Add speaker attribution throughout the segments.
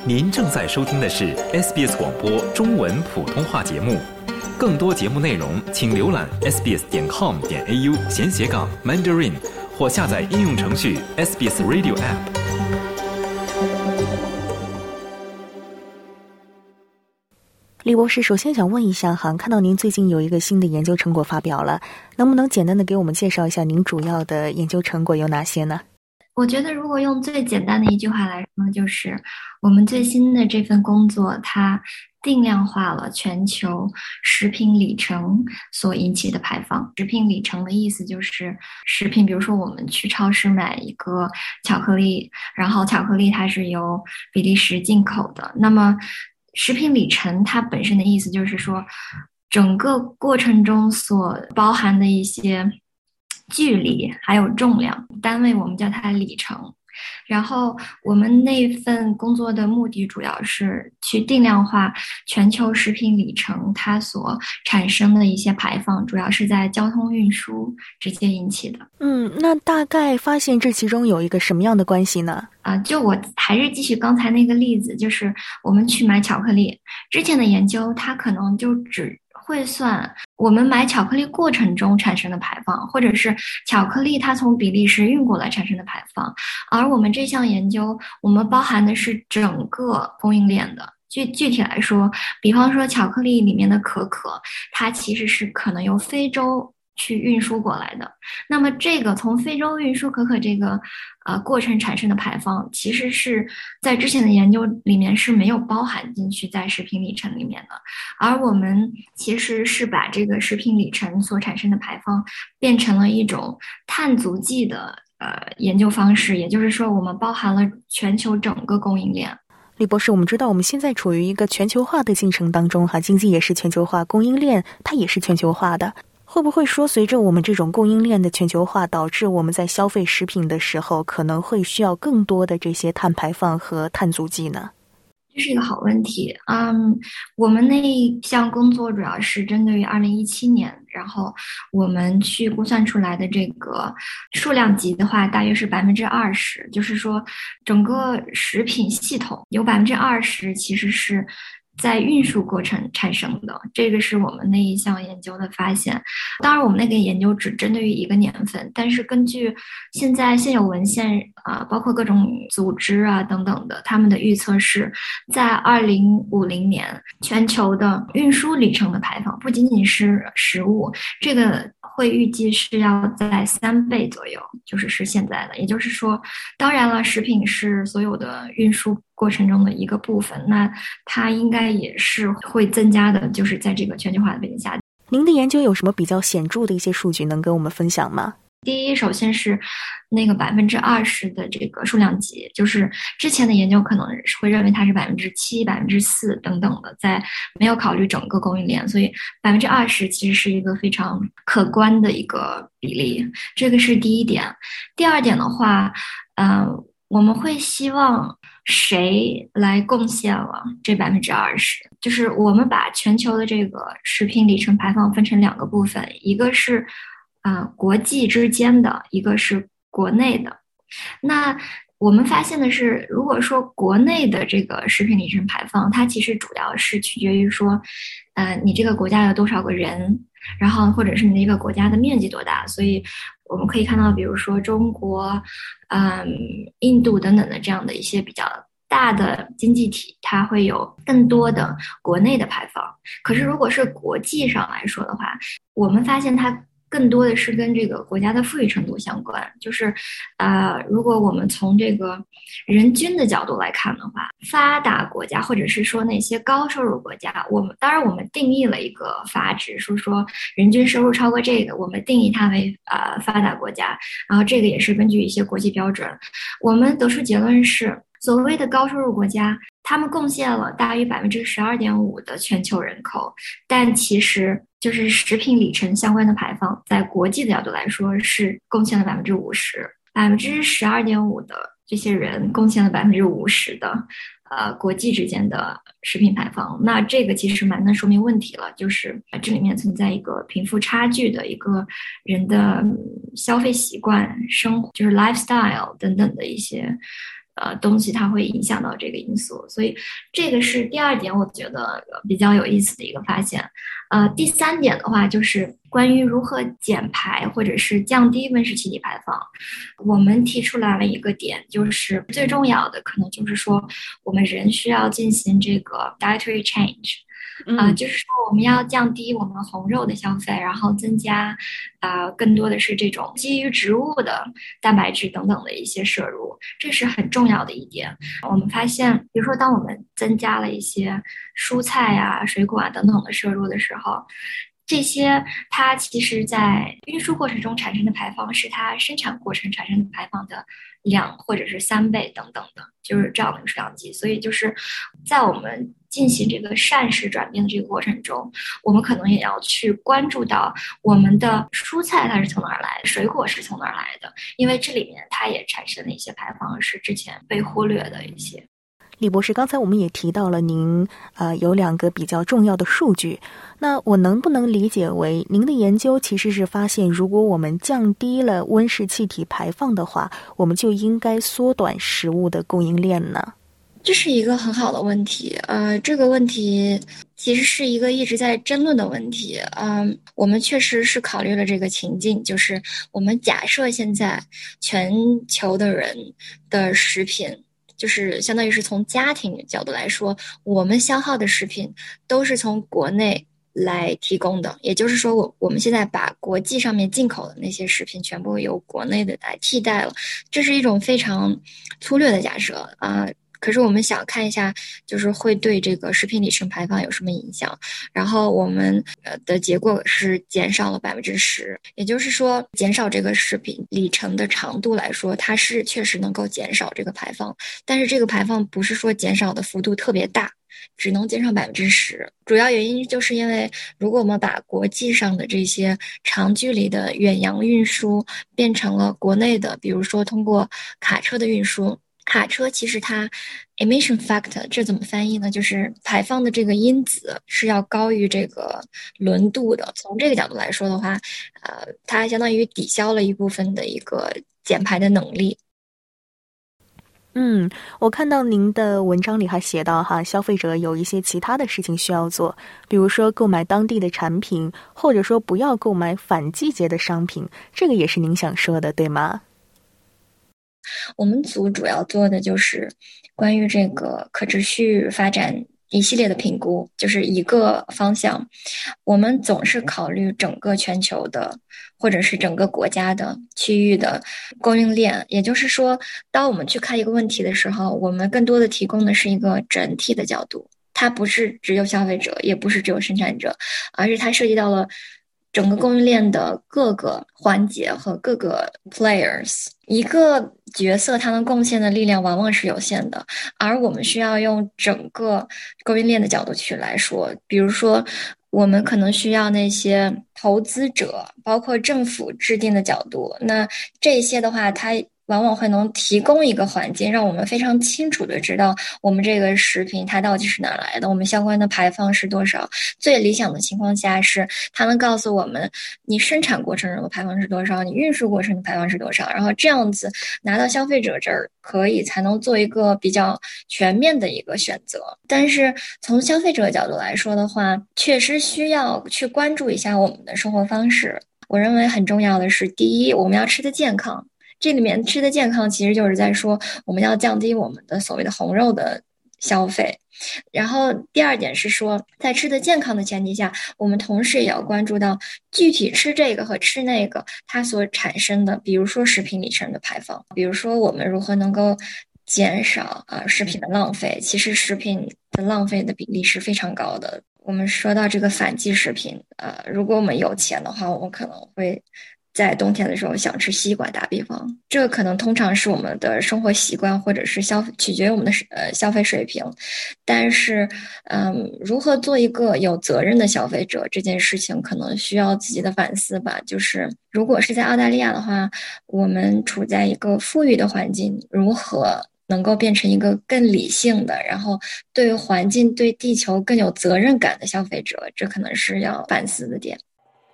Speaker 1: 您正在收听的是 SBS 广播中文普通话节目，更多节目内容请浏览 sbs.com.au/Mandarin 或下载应用程序 SBS Radio App。
Speaker 2: 李博士，首先想问一下哈，看到您最近有一个新的研究成果发表了，能不能简单的给我们介绍一下您主要的研究成果有哪些呢？
Speaker 3: 我觉得如果用最简单的一句话来说，就是我们最新的这份工作，它定量化了全球食品里程所引起的排放。食品里程的意思就是食品，比如说我们去超市买一个巧克力，然后巧克力它是由比利时进口的，那么食品里程它本身的意思就是说整个过程中所包含的一些距离还有重量，单位我们叫它里程。然后我们那份工作的目的主要是去定量化全球食品里程它所产生的一些排放，主要是在交通运输直接引起的。
Speaker 2: 那大概发现这其中有一个什么样的关系呢？
Speaker 3: 就我还是继续刚才那个例子，就是我们去买巧克力，之前的研究它可能就只会算我们买巧克力过程中产生的排放，或者是巧克力它从比利时运过来产生的排放，而我们这项研究我们包含的是整个供应链的。具体来说，比方说巧克力里面的可可，它其实是可能由非洲去运输过来的，那么这个从非洲运输可可这个过程产生的排放，其实是在之前的研究里面是没有包含进去在食品里程里面的，而我们其实是把这个食品里程所产生的排放变成了一种碳足迹的研究方式，也就是说我们包含了全球整个供应链。
Speaker 2: 李博士，我们知道我们现在处于一个全球化的进程当中哈，经济也是全球化，供应链它也是全球化的。会不会说随着我们这种供应链的全球化，导致我们在消费食品的时候可能会需要更多的这些碳排放和碳足迹呢？
Speaker 3: 这是一个好问题。我们那一项工作主要是针对于2017年，然后我们去估算出来的这个数量级的话，大约是20%，就是说整个食品系统有20%其实是在运输过程产生的，这个是我们那一项研究的发现。当然我们那个研究只针对于一个年份，但是根据现有文献包括各种组织等等的，他们的预测是在2050年全球的运输里程的排放，不仅仅是食物，这个会预计是要在3倍左右，是现在的。也就是说，当然了，食品是所有的运输过程中的一个部分，那它应该也是会增加的，就是在这个全球化的背景下。
Speaker 2: 您的研究有什么比较显著的一些数据能跟我们分享吗？
Speaker 3: 第一，首先是那个20%的这个数量级，就是之前的研究可能会认为它是7%、4%等等的，在没有考虑整个供应链，所以20%其实是一个非常可观的一个比例，这个是第一点。第二点的话，我们会希望谁来贡献了这20%？就是我们把全球的这个食品里程排放分成2个部分，一个是国际之间的，一个是国内的。那我们发现的是，如果说国内的这个食品里程排放，它其实主要是取决于说，你这个国家有多少个人，然后或者是你那个国家的面积多大。所以我们可以看到，比如说中国、印度等等的这样的一些比较大的经济体，它会有更多的国内的排放。可是如果是国际上来说的话，我们发现它更多的是跟这个国家的富裕程度相关，如果我们从这个人均的角度来看的话，发达国家或者是说那些高收入国家，当然我们定义了一个阀值，说人均收入超过这个，我们定义它为发达国家，然后这个也是根据一些国际标准，我们得出结论是，所谓的高收入国家，他们贡献了大约12.5%的全球人口，但其实就是食品里程相关的排放，在国际的角度来说是贡献了50%，12.5%的这些人贡献了50%的国际之间的食品排放。那这个其实蛮能说明问题了，就是这里面存在一个贫富差距的一个人的消费习惯、生活就是 lifestyle 等等的一些东西，它会影响到这个因素。所以这个是第二点，我觉得比较有意思的一个发现。第三点的话，就是关于如何减排或者是降低温室气体排放，我们提出来了一个点，就是最重要的可能就是说，我们人需要进行这个 dietary change。就是说我们要降低我们红肉的消费，然后增加，更多的是这种基于植物的蛋白质等等的一些摄入，这是很重要的一点。我们发现，比如说当我们增加了一些蔬菜啊、水果啊等等的摄入的时候，这些它其实在运输过程中产生的排放是它生产过程产生的排放的2或者是3倍等等的，就是这样的一个数量级。所以就是在我们进行这个膳食转变的这个过程中，我们可能也要去关注到我们的蔬菜它是从哪儿来的，水果是从哪儿来的，因为这里面它也产生了一些排放是之前被忽略的一些。
Speaker 2: 李博士，刚才我们也提到了您有2个比较重要的数据，那我能不能理解为您的研究其实是发现，如果我们降低了温室气体排放的话，我们就应该缩短食物的供应链呢？
Speaker 4: 这是一个很好的问题，这个问题其实是一个一直在争论的问题。我们确实是考虑了这个情境，就是我们假设现在全球的人的食品，就是相当于是从家庭角度来说，我们消耗的食品都是从国内来提供的，也就是说我们现在把国际上面进口的那些食品全部由国内的来替代了，这是一种非常粗略的假设可是我们想看一下，就是会对这个食品里程排放有什么影响。然后我们的结果是减少了10%，也就是说，减少这个食品里程的长度来说，它是确实能够减少这个排放。但是这个排放不是说减少的幅度特别大，只能减少10%。主要原因就是因为，如果我们把国际上的这些长距离的远洋运输变成了国内的，比如说通过卡车的运输。卡车其实它 emission factor 这怎么翻译呢？就是排放的这个因子是要高于这个轮度的。从这个角度来说的话，它相当于抵消了一部分的一个减排的能力。
Speaker 2: 我看到您的文章里还写到消费者有一些其他的事情需要做，比如说购买当地的产品，或者说不要购买反季节的商品，这个也是您想说的，对吗？
Speaker 4: 我们组主要做的就是关于这个可持续发展一系列的评估，就是一个方向。我们总是考虑整个全球的，或者是整个国家的区域的供应链。也就是说，当我们去看一个问题的时候，我们更多的提供的是一个整体的角度，它不是只有消费者，也不是只有生产者，而是它涉及到了整个供应链的各个环节和各个 players。一个角色它能贡献的力量往往是有限的，而我们需要用整个供应链的角度去来说。比如说我们可能需要那些投资者，包括政府制定的角度，那这些的话它往往会能提供一个环境，让我们非常清楚的知道我们这个食品它到底是哪来的，我们相关的排放是多少。最理想的情况下是它能告诉我们你生产过程中的排放是多少，你运输过程的排放是多少，然后这样子拿到消费者这儿才能做一个比较全面的一个选择。但是从消费者角度来说的话，确实需要去关注一下我们的生活方式。我认为很重要的是，第一，我们要吃得健康。这里面吃的健康其实就是在说我们要降低我们的所谓的红肉的消费。然后第二点是说，在吃的健康的前提下，我们同时也要关注到具体吃这个和吃那个它所产生的，比如说食品里程的排放，比如说我们如何能够减少食品的浪费。其实食品的浪费的比例是非常高的。我们说到这个反季食品，如果我们有钱的话，我们可能会在冬天的时候想吃西瓜，打比方，这个可能通常是我们的生活习惯，或者是取决于我们的消费水平。但是如何做一个有责任的消费者，这件事情可能需要自己的反思吧。就是如果是在澳大利亚的话，我们处在一个富裕的环境，如何能够变成一个更理性的，然后对环境、对地球更有责任感的消费者，这可能是要反思的点。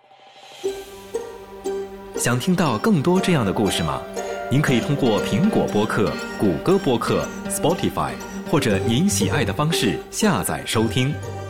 Speaker 1: 想听到更多这样的故事吗？您可以通过苹果播客、谷歌播客、Spotify 或者您喜爱的方式下载收听。